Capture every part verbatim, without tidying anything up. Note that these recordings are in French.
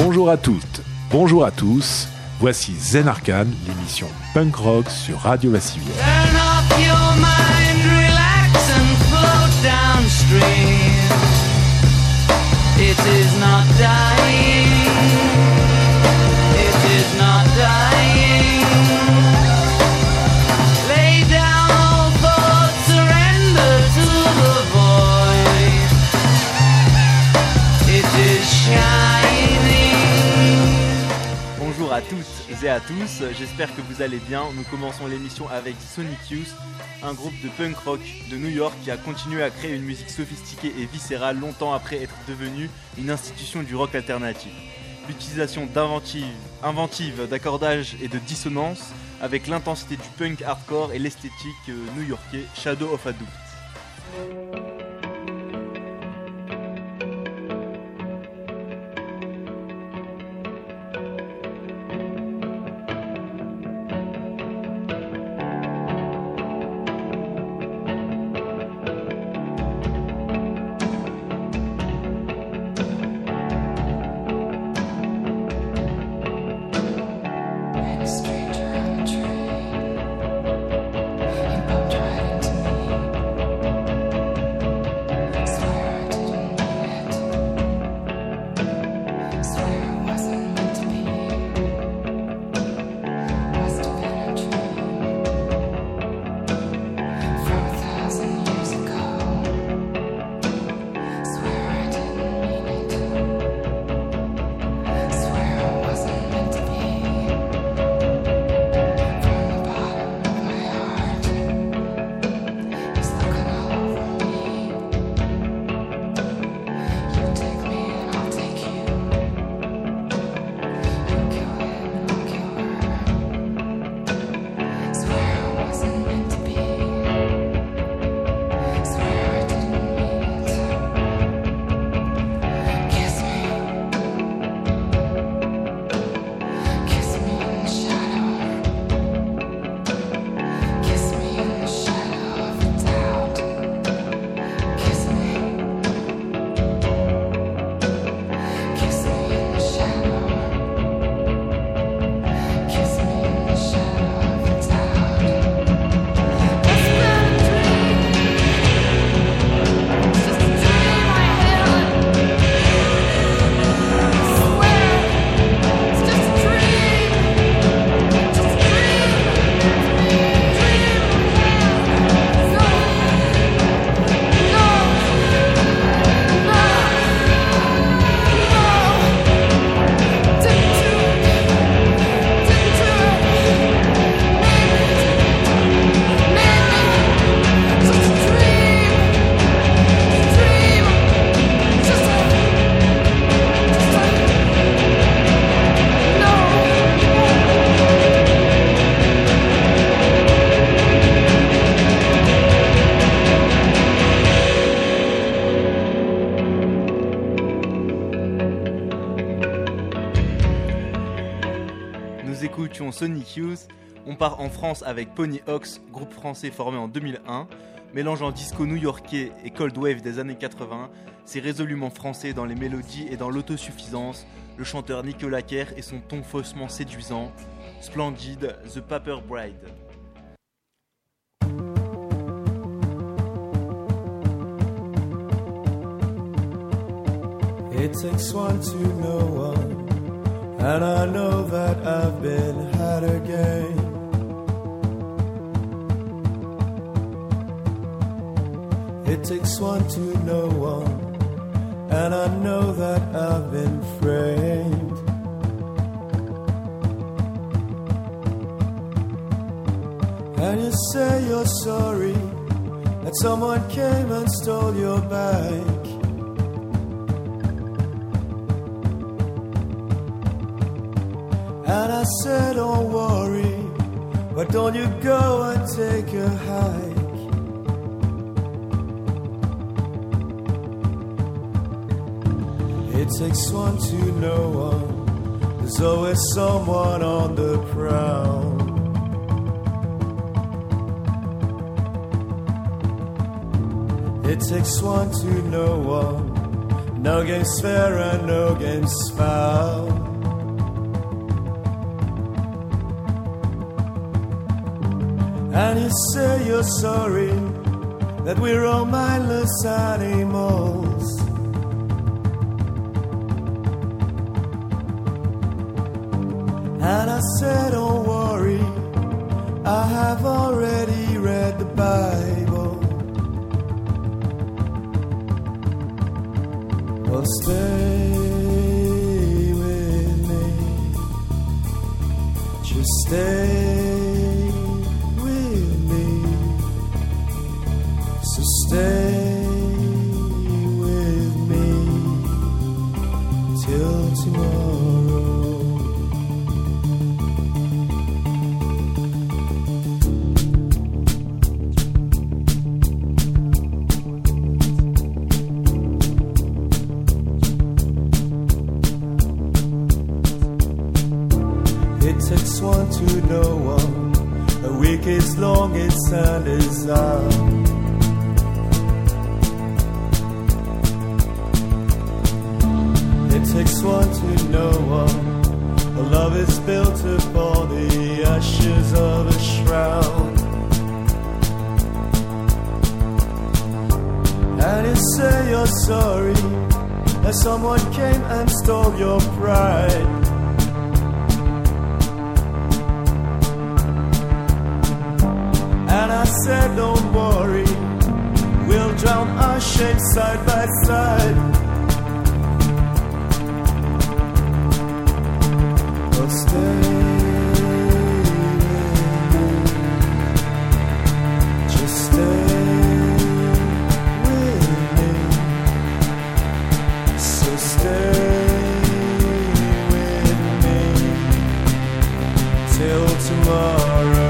Bonjour à toutes, bonjour à tous, voici Zen Arcane, l'émission punk rock sur Radio La Civière. Turn off your mind, relax and float downstream. It is not dying, it is not dying. Lay down all thoughts, surrender to the void. It is shining. Bonjour à toutes et à tous, j'espère que vous allez bien. Nous commençons l'émission avec Sonic Youth, un groupe de punk rock de New York qui a continué à créer une musique sophistiquée et viscérale longtemps après être devenu une institution du rock alternatif. L'utilisation d'inventives, inventives, d'accordages et de dissonances avec l'intensité du punk hardcore et l'esthétique new-yorkais Shadow of a Doubt. Sonic Youth, on part en France avec Pony Ox, groupe français formé en deux mille un. Mélangeant disco new-yorkais et cold wave des années quatre-vingts, c'est résolument français dans les mélodies et dans l'autosuffisance, le chanteur Nicolas Kerr et son ton faussement séduisant, Splendid, The Paper Bride. It takes one to know one. And I know that I've been had again. It takes one to know one. And I know that I've been framed. And you say you're sorry that someone came and stole your bike. And I said, don't worry, but don't you go and take a hike. It takes one to know one. There's always someone on the prowl. It takes one to know one. No game's fair and no game's foul. And you say you're sorry that we're all mindless animals. And I said, don't worry, I have already read the Bible. Well, stay with me, just stay with me, so stay with me till tomorrow. Takes one to know one. A week is long, its hand is out. It takes one to know one. A love is built upon the ashes of a shroud. And you say you're sorry that someone came and stole your pride. And I said, don't worry, we'll drown our shame side by side. But stay with me, just stay with me, so stay with me till tomorrow.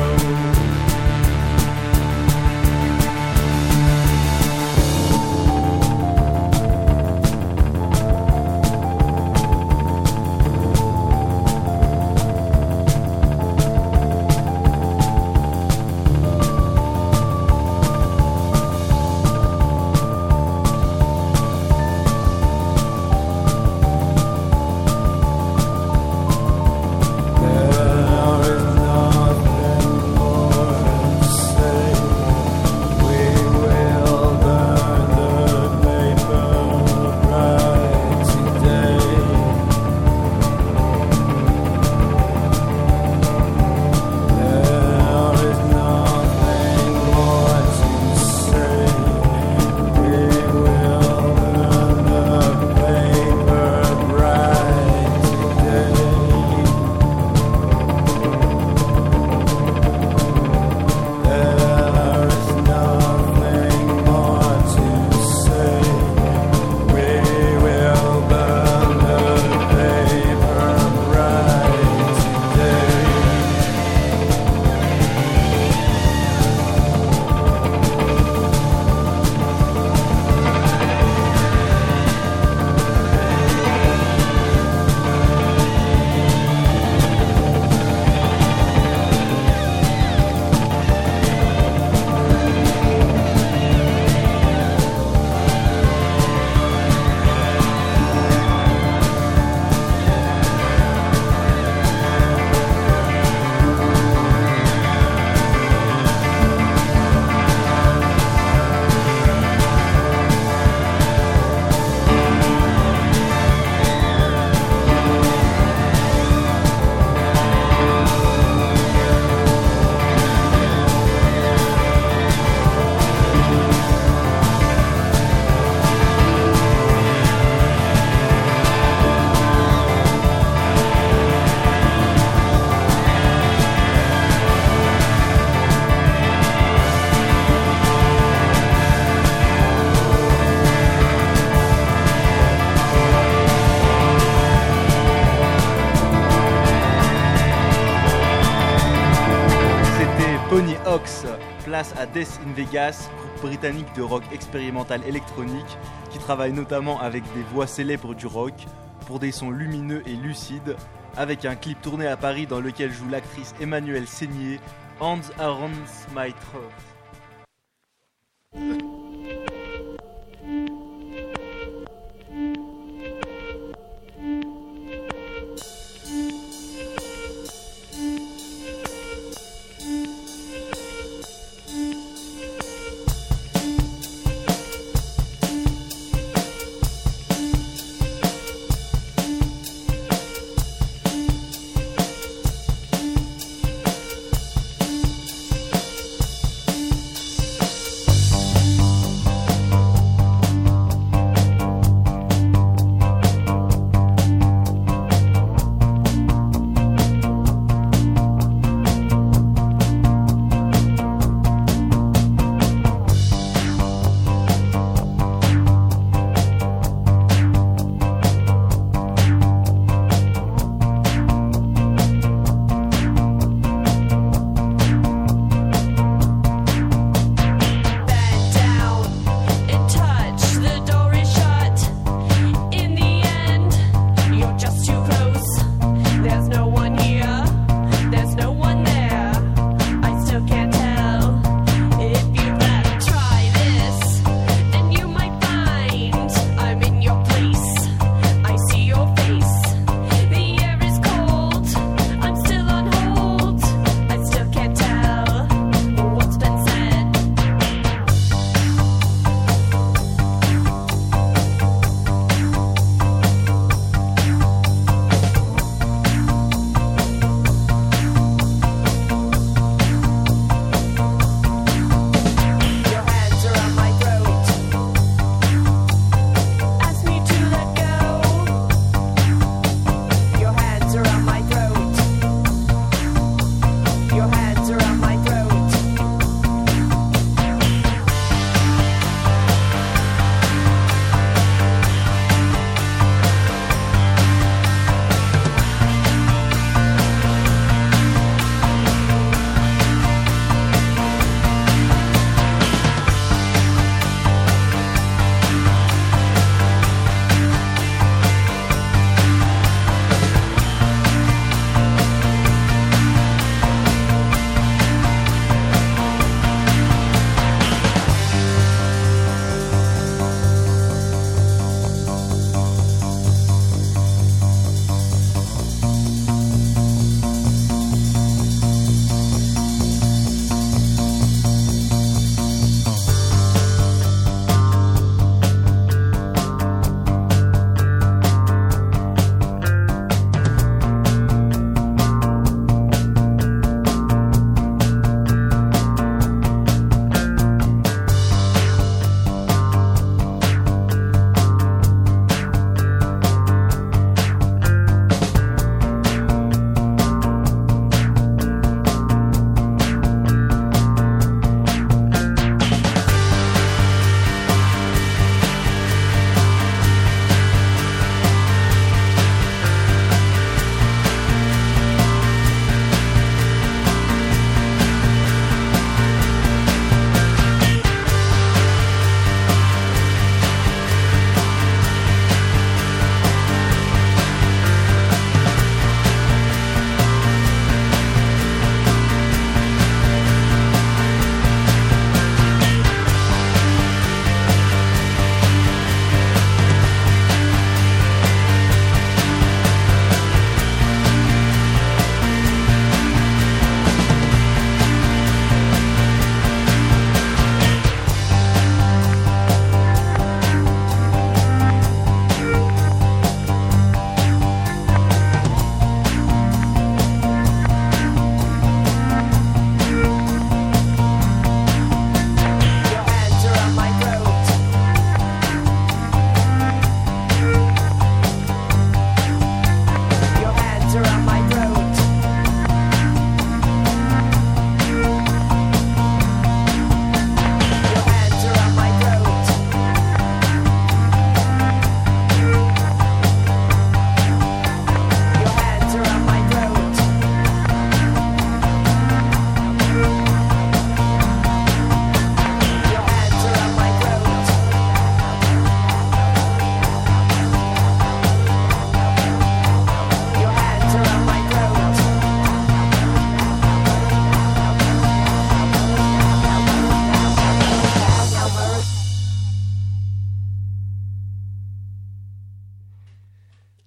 Place à Death in Vegas, groupe britannique de rock expérimental électronique qui travaille notamment avec des voix célèbres du rock pour des sons lumineux et lucides, avec un clip tourné à Paris dans lequel joue l'actrice Emmanuelle Seigné, Hands Around My Throat.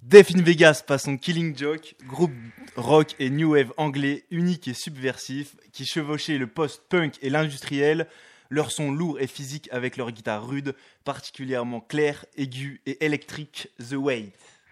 Death in Vegas passe son Killing Joke, groupe rock et new wave anglais unique et subversif qui chevauchait le post-punk et l'industriel. Leur son lourd et physique avec leur guitare rude, particulièrement claire, aiguë et électrique, The Weight.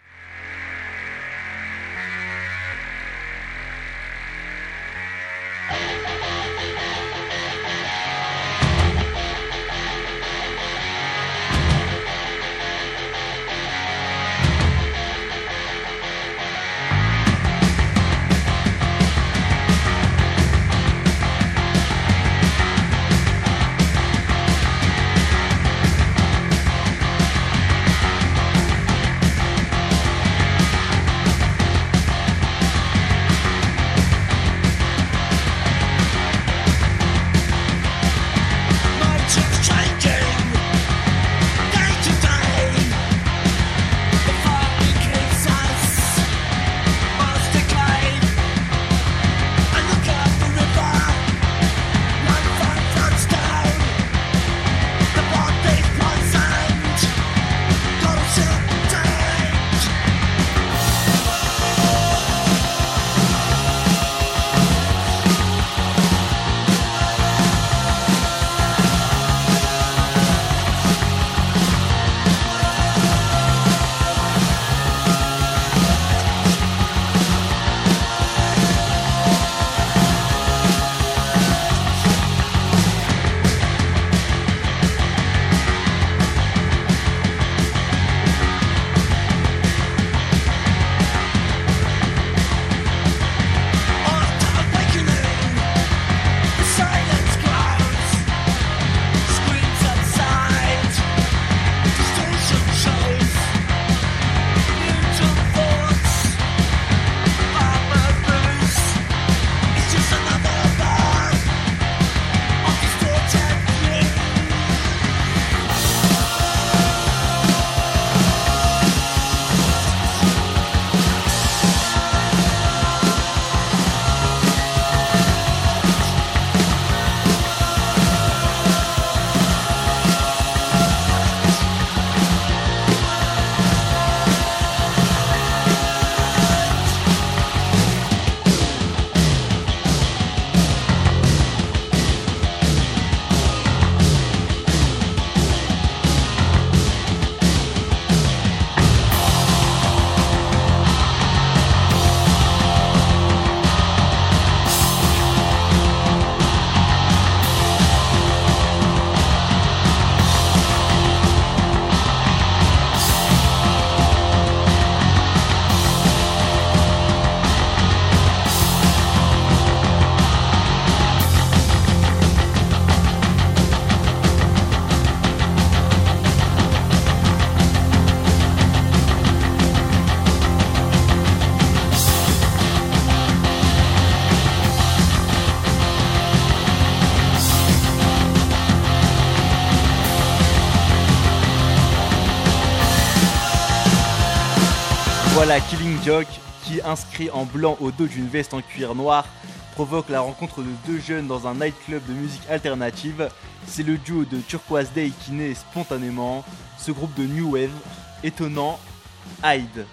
Voilà Killing Joke qui, inscrit en blanc au dos d'une veste en cuir noir, provoque la rencontre de deux jeunes dans un nightclub de musique alternative. C'est le duo de Turquoise Day qui naît spontanément. Ce groupe de new wave étonnant, Hyde.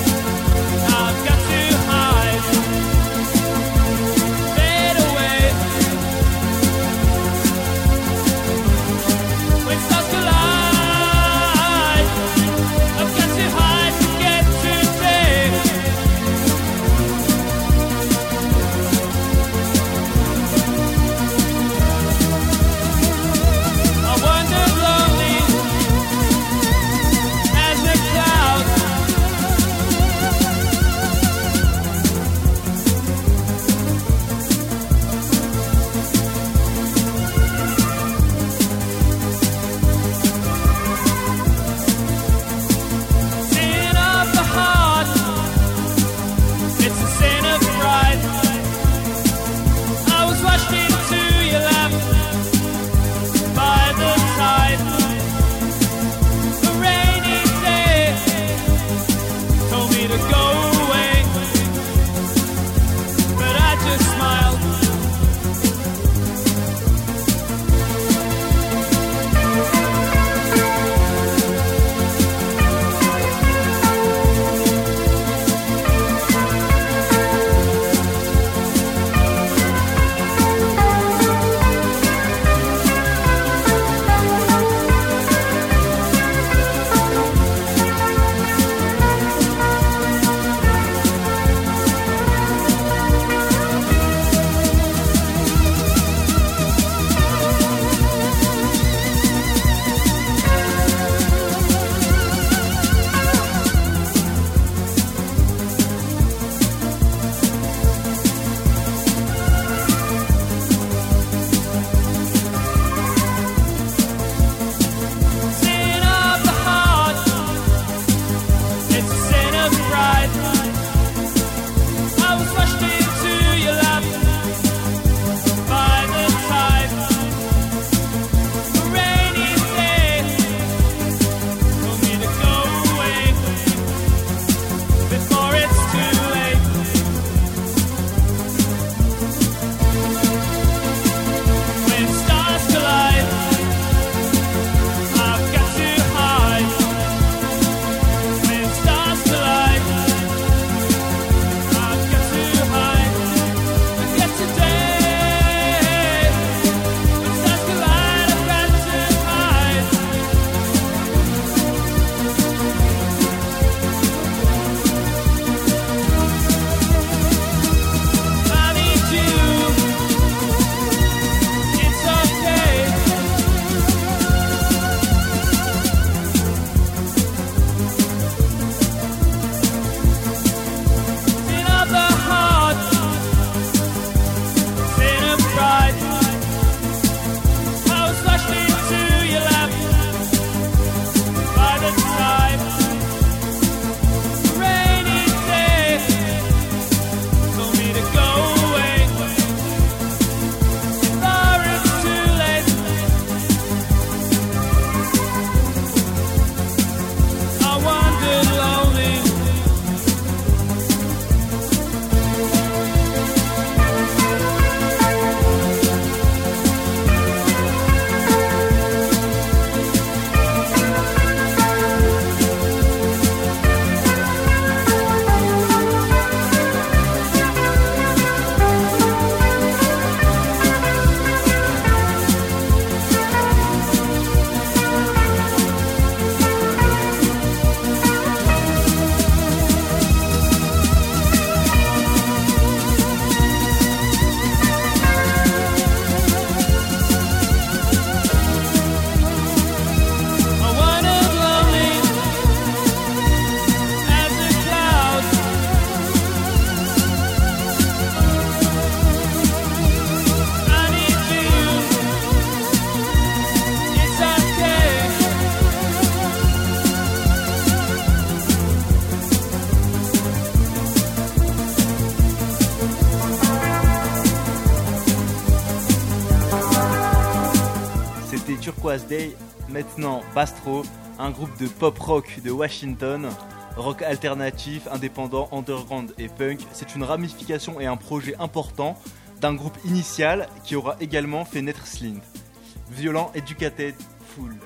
I've got to hide, fade away. Turquoise Day. Maintenant, Bastro, un groupe de pop rock de Washington, rock alternatif, indépendant, underground et punk. C'est une ramification et un projet important d'un groupe initial qui aura également fait naître Slint. Violent, Educated, Fool.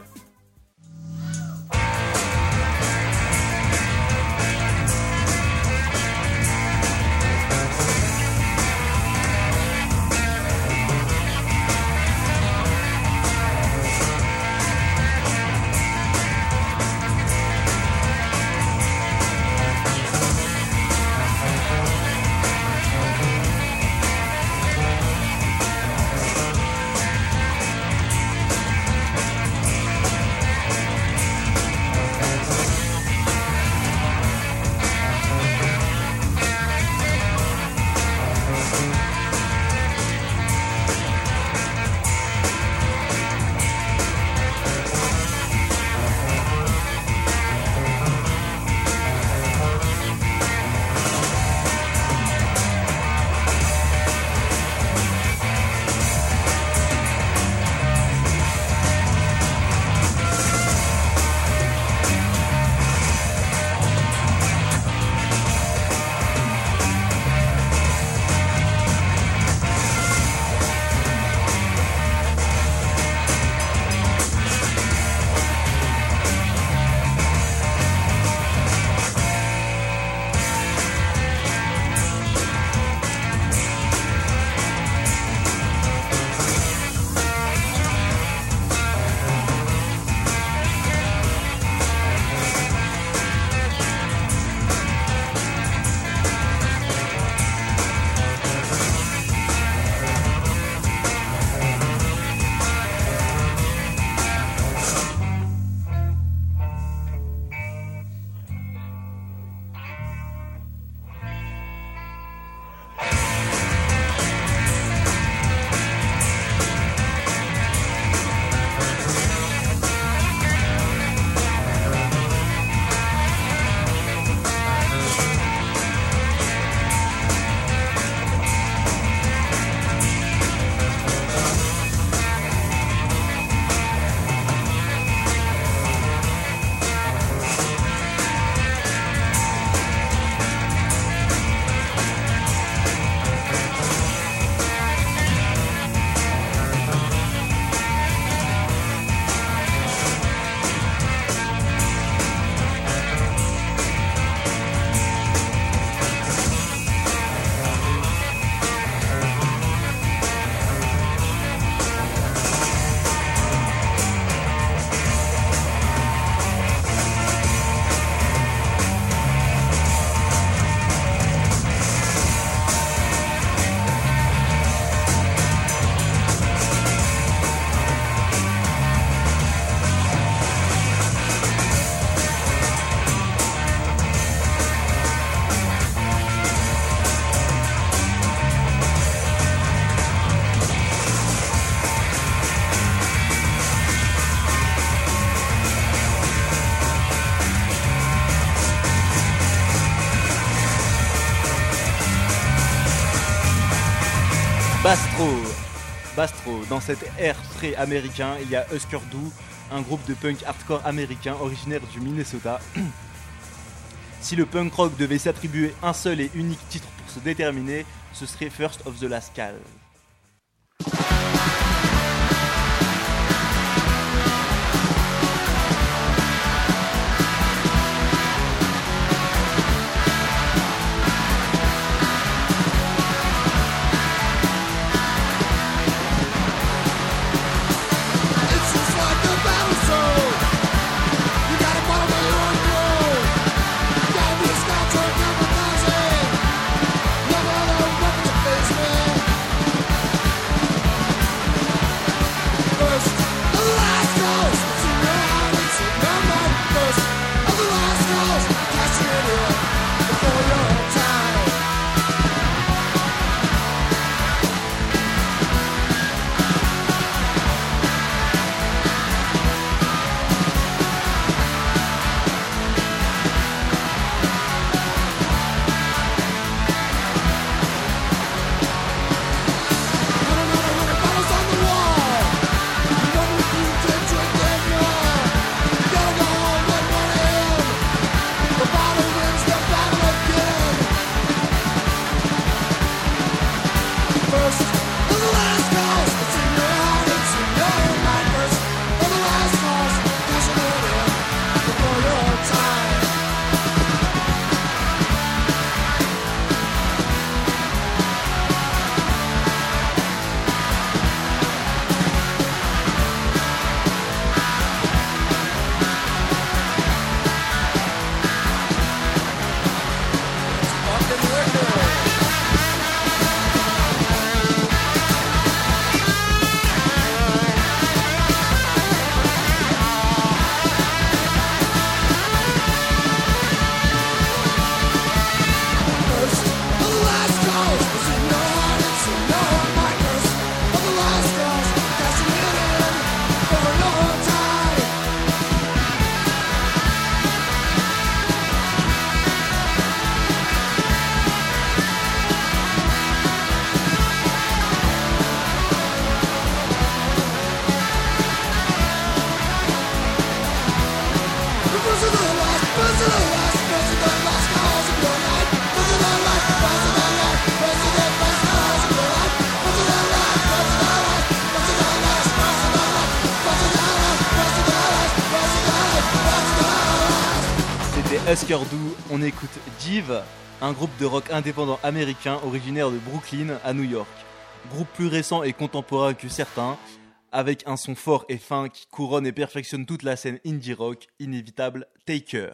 Bastro, Bastro, dans cet air frais américain, il y a Husker Du, un groupe de punk hardcore américain originaire du Minnesota. Si le punk rock devait s'attribuer un seul et unique titre pour se déterminer, ce serait First of the Last Call. Face me. Husker Du, on écoute Jive, un groupe de rock indépendant américain originaire de Brooklyn à New York. Groupe plus récent et contemporain que certains, avec un son fort et fin qui couronne et perfectionne toute la scène indie rock, inévitable Taker.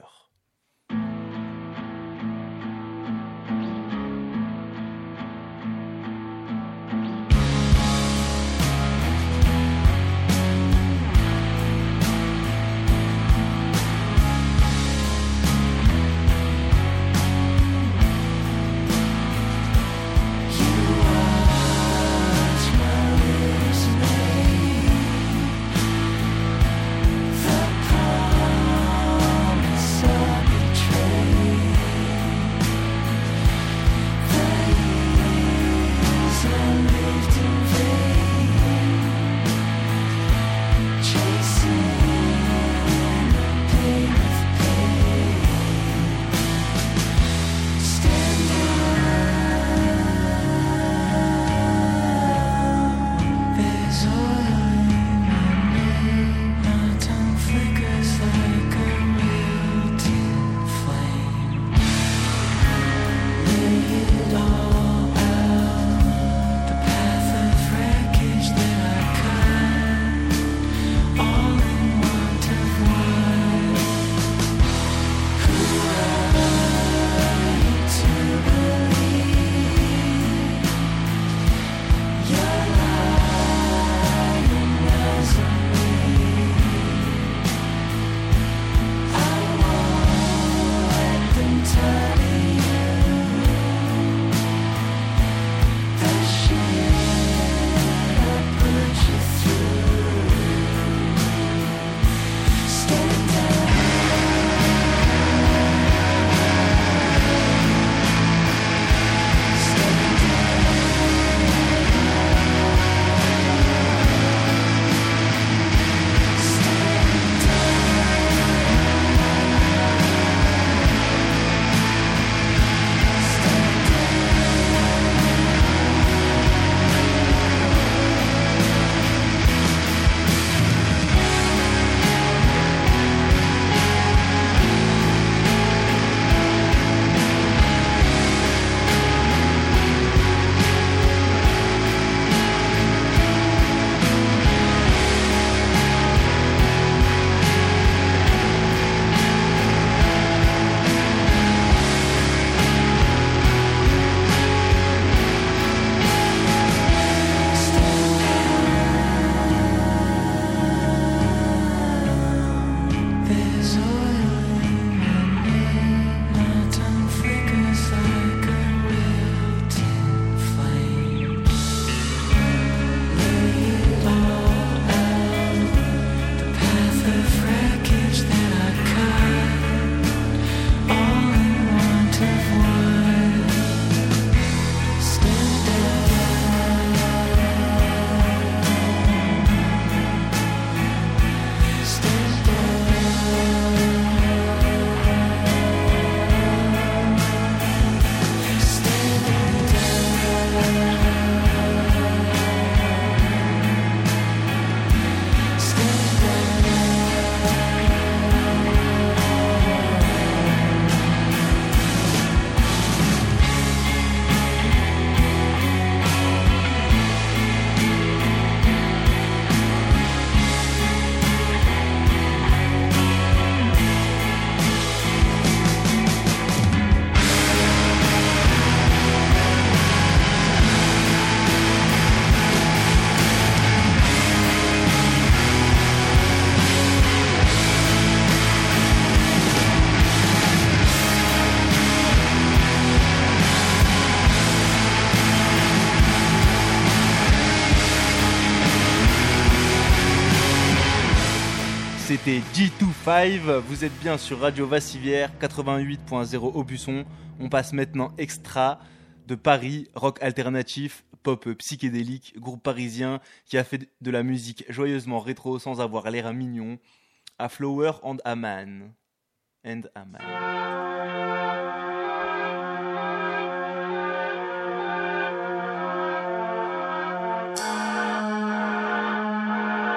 C'était G vingt-cinq, vous êtes bien sur Radio Vassivière quatre-vingt-huit point zéro Aubusson. On passe maintenant extra de Paris, rock alternatif, pop psychédélique, groupe parisien qui a fait de la musique joyeusement rétro sans avoir l'air mignon, A Flower and a Man. And a Man.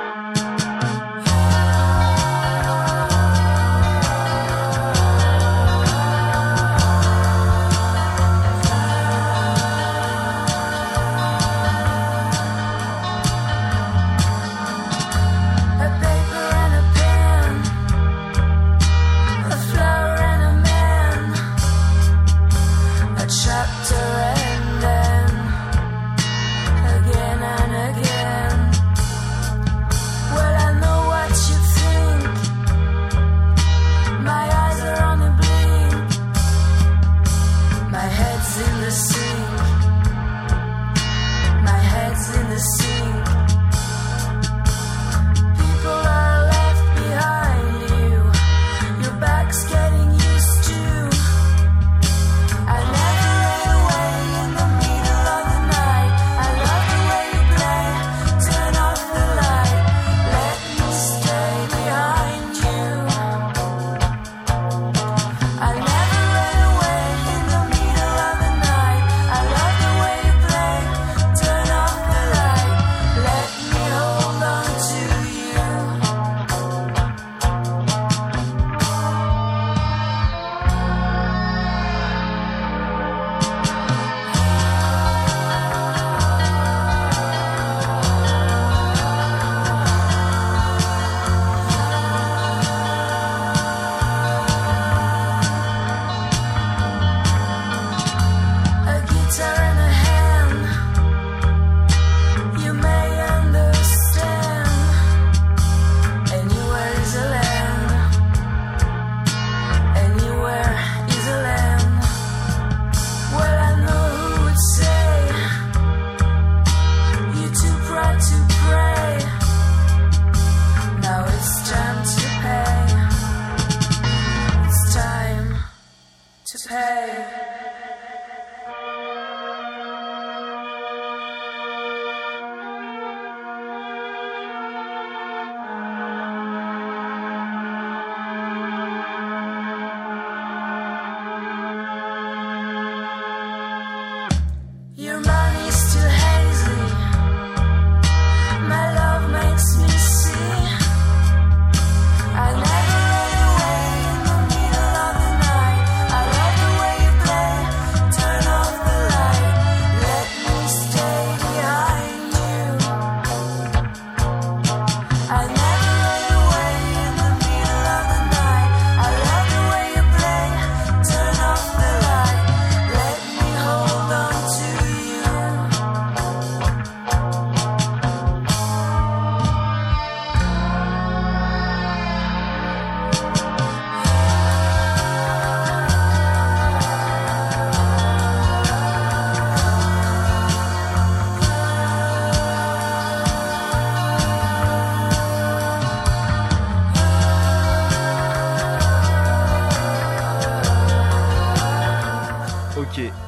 Thank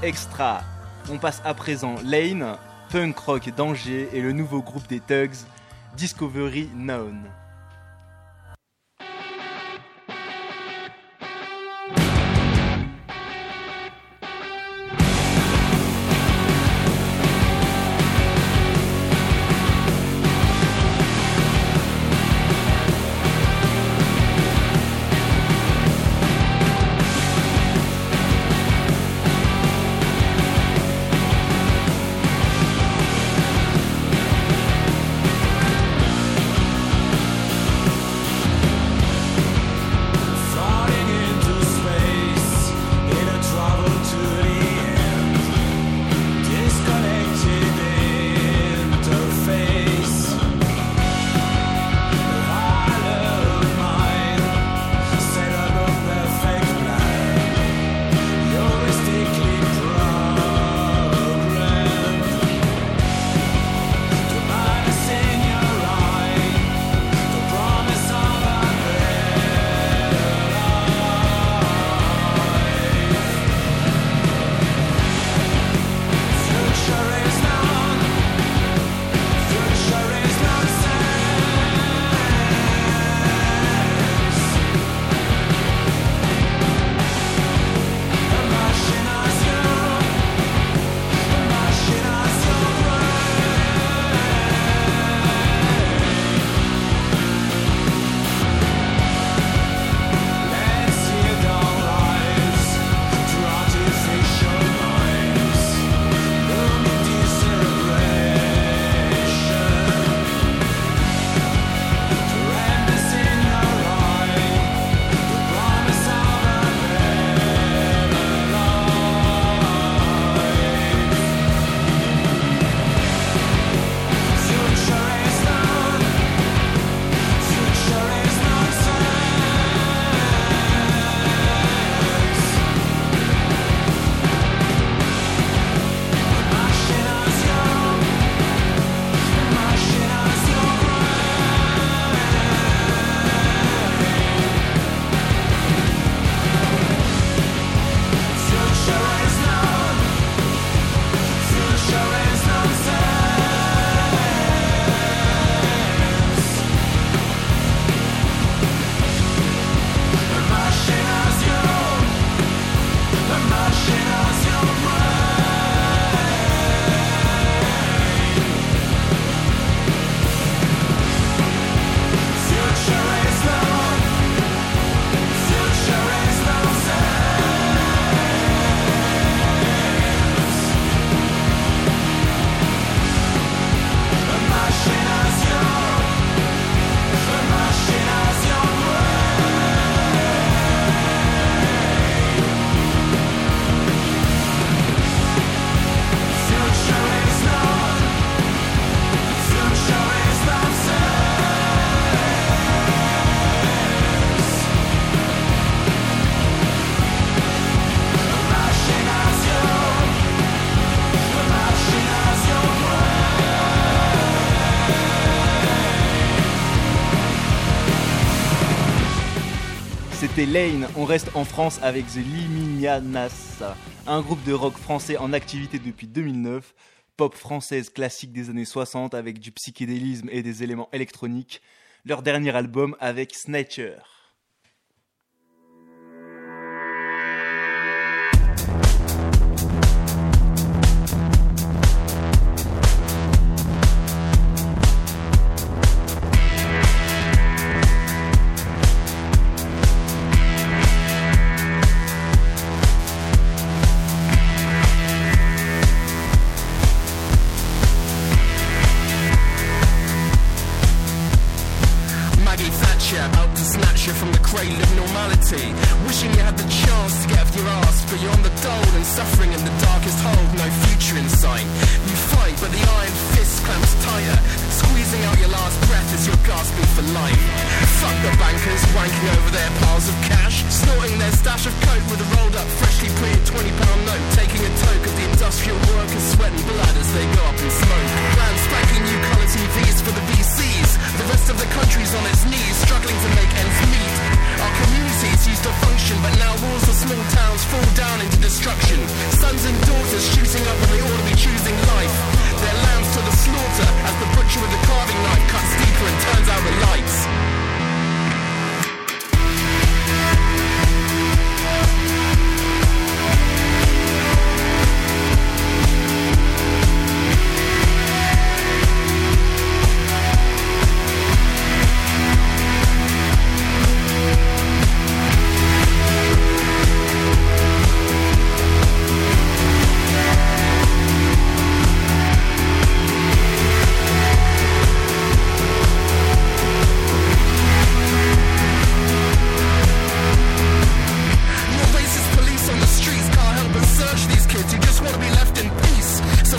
extra. On passe à présent Lane, punk rock d'Angers et le nouveau groupe des Thugs, Discovery Known. C'était Lane, on reste en France avec The Limianas, un groupe de rock français en activité depuis deux mille neuf, pop française classique des années soixante avec du psychédélisme et des éléments électroniques, leur dernier album avec Snatcher. Wishing you had the chance to get off your ass, but you're on the dole and suffering in the darkest hole, no future in sight. You fight, but the iron fist clamps tighter, squeezing out your last breath as you're gasping for life. Fuck the bankers wanking over their piles of cash, snorting their stash of coke with a rolled up, freshly printed twenty pound note, taking a toke of the industrial workers' sweat and blood as they go up in smoke. Brand spanking new colour T Vs for the V Cs, the rest of the country's on its knees, struggling to make ends meet. Our communities used to function, but now walls of small towns fall down into destruction. Sons and daughters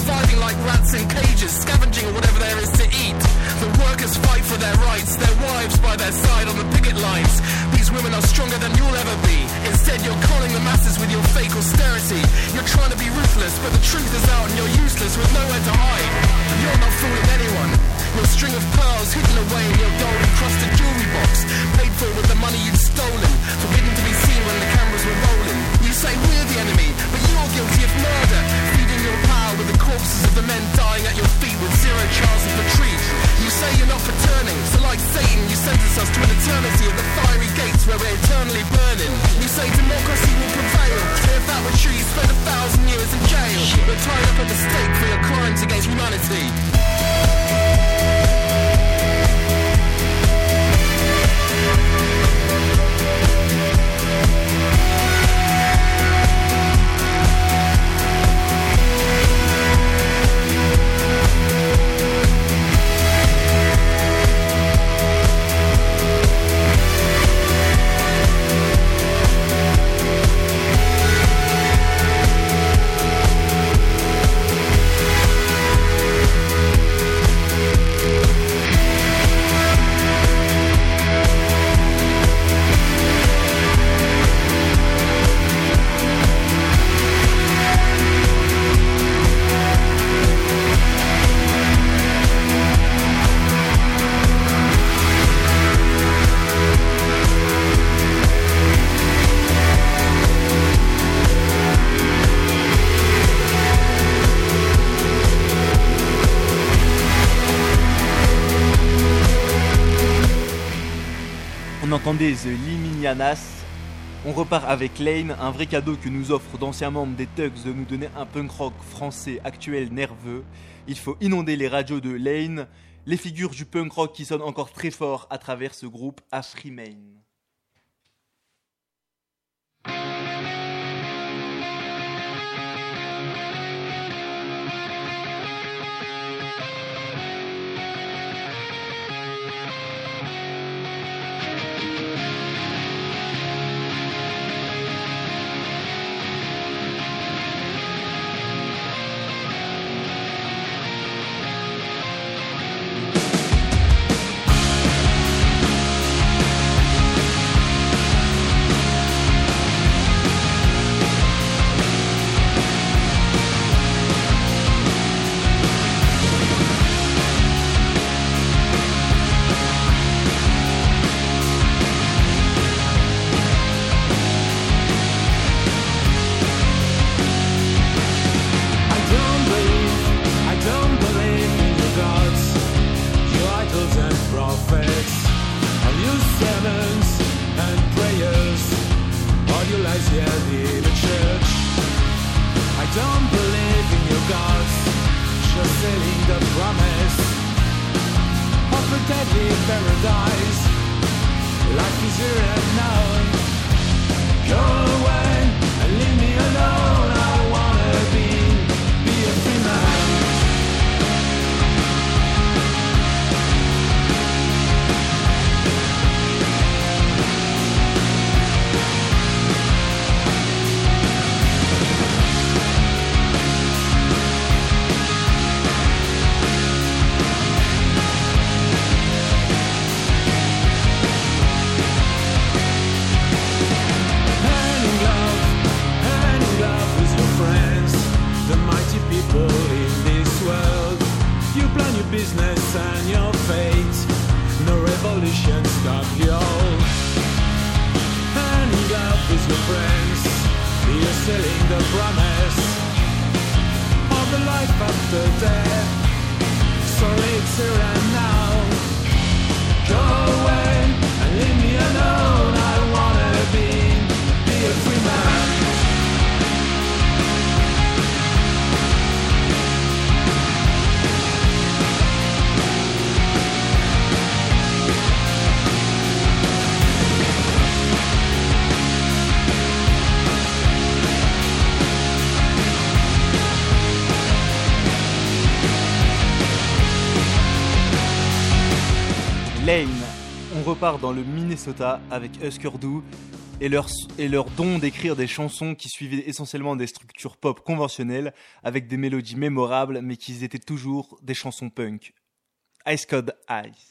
surviving like rats in cages, scavenging whatever there is to eat. The workers fight for their rights, their wives by their side on the picket lines. These women are stronger than you'll ever be. Instead, you're calling the masses with your fake austerity. You're trying to be ruthless, but the truth is out and you're useless with nowhere to hide. You're not fooling anyone. Your string of pearls hidden away in your gold-encrusted jewelry box, paid for with the money you'd stolen, forbidden to be seen when the cameras were rolling. You say we're the enemy, but you're guilty of murder, feeding your power with the corpses of the men dying at your feet with zero chance of retreat. You say you're not for turning, so like Satan, you sentence us to an eternity of the fiery gates where we're eternally burning. You say democracy will prevail, so if that were true, you spend a thousand years in jail. We're tied up at the stake for your crimes against humanity. On entendait The Liminianas. On repart avec Lane, un vrai cadeau que nous offre d'anciens membres des Tugs de nous donner un punk rock français actuel nerveux. Il faut inonder les radios de Lane, les figures du punk rock qui sonnent encore très fort à travers ce groupe Afrimane. Lane, on repart dans le Minnesota avec Husker Du. et leur, et leur don d'écrire des chansons qui suivaient essentiellement des structures pop conventionnelles avec des mélodies mémorables mais qui étaient toujours des chansons punk. Ice Cold Ice.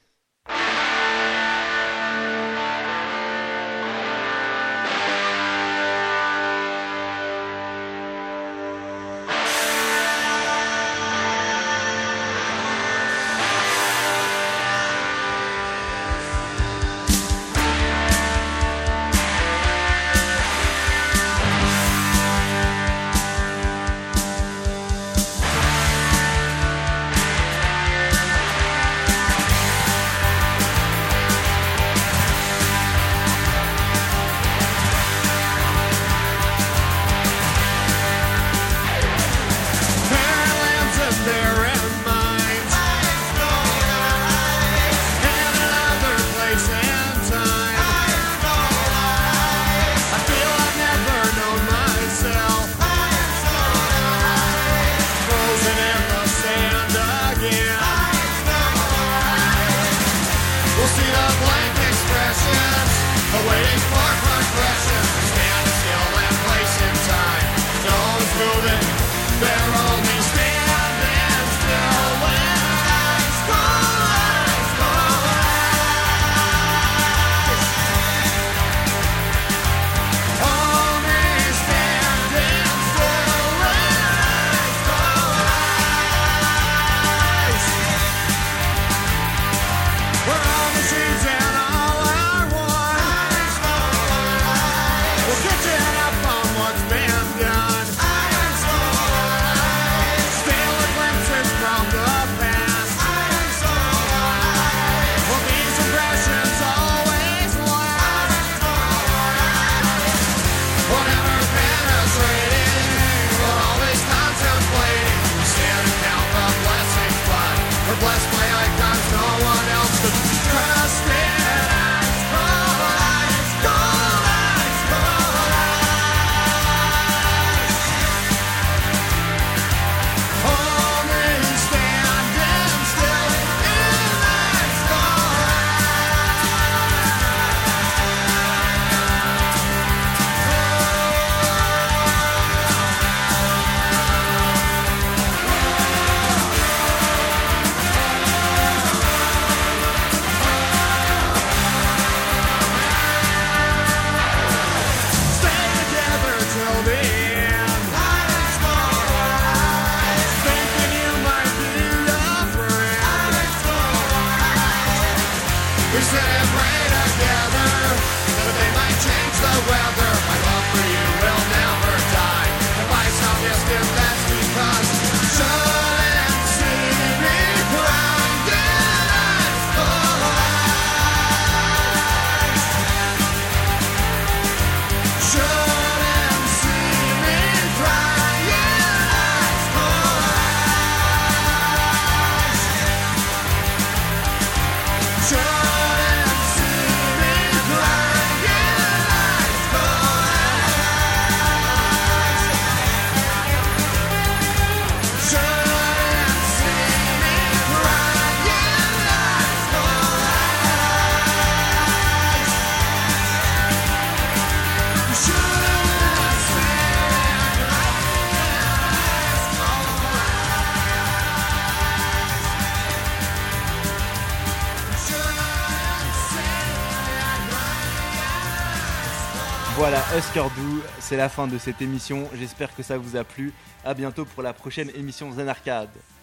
Voilà, Husker Du, c'est la fin de cette émission. J'espère que ça vous a plu. À bientôt pour la prochaine émission Zen Arcade.